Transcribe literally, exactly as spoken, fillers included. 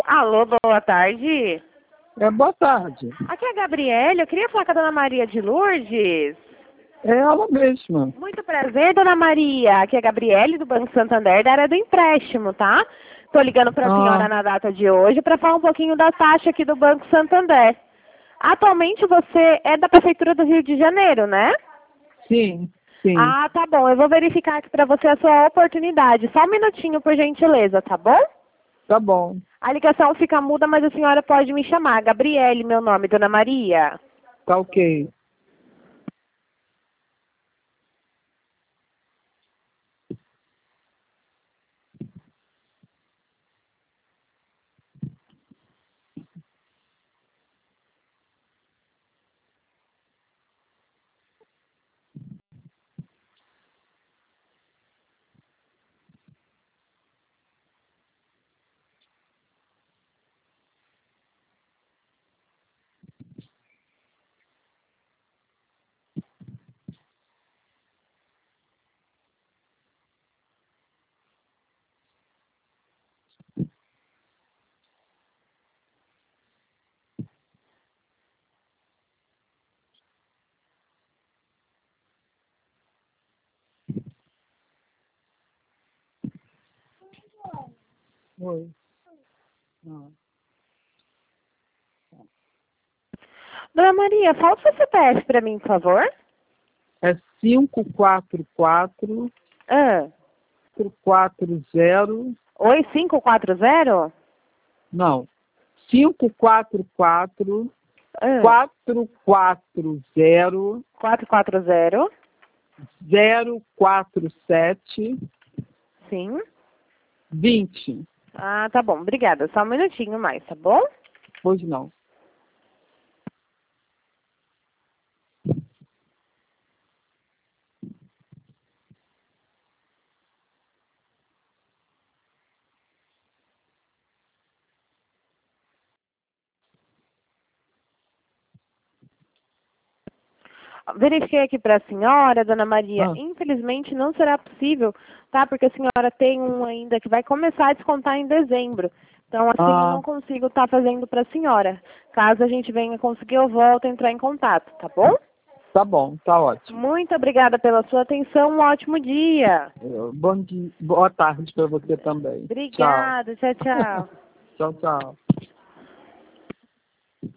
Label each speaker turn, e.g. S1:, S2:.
S1: Alô, boa tarde.
S2: É, boa tarde.
S1: Aqui é a Gabriele, eu queria falar com a dona Maria de Lourdes.
S2: É ela mesma.
S1: Muito prazer, dona Maria. Aqui é a Gabriele do Banco Santander, da área do empréstimo, tá? Tô ligando para a
S2: Ah.
S1: senhora na data de hoje para falar um pouquinho da taxa aqui do Banco Santander. Atualmente você é da Prefeitura do Rio de Janeiro, né?
S2: Sim, sim.
S1: Ah, tá bom. Eu vou verificar aqui para você a sua oportunidade. Só um minutinho, por gentileza, tá bom?
S2: Tá bom.
S1: A ligação fica muda, mas a senhora pode me chamar. Gabriele, meu nome, dona Maria.
S2: Tá ok. Oi. Ah.
S1: Dona Maria, fala o seu C P F para mim, por favor.
S2: É cinco quatro quatro
S1: Ah.
S2: quatro zero.
S1: Oi, cinco quatro zero?
S2: Não. cinco quatro quatro
S1: Ah.
S2: quatro quatro zero
S1: quatro quatro zero.
S2: zero quatro sete
S1: Sim.
S2: vinte.
S1: Ah, tá bom. Obrigada. Só um minutinho mais, tá bom?
S2: Pois não.
S1: Verifiquei aqui para a senhora, dona Maria.
S2: Ah.
S1: Infelizmente não será possível, tá? Porque a senhora tem um ainda que vai começar a descontar em dezembro. Então, assim, eu
S2: Ah,
S1: não consigo estar fazendo para a senhora. Caso a gente venha conseguir, eu volto a entrar em contato, tá bom?
S2: tá bom, tá ótimo.
S1: Muito obrigada pela sua atenção. Um ótimo dia.
S2: Bom dia, boa tarde para você também.
S1: Obrigada. Tchau, tchau.
S2: Tchau, tchau.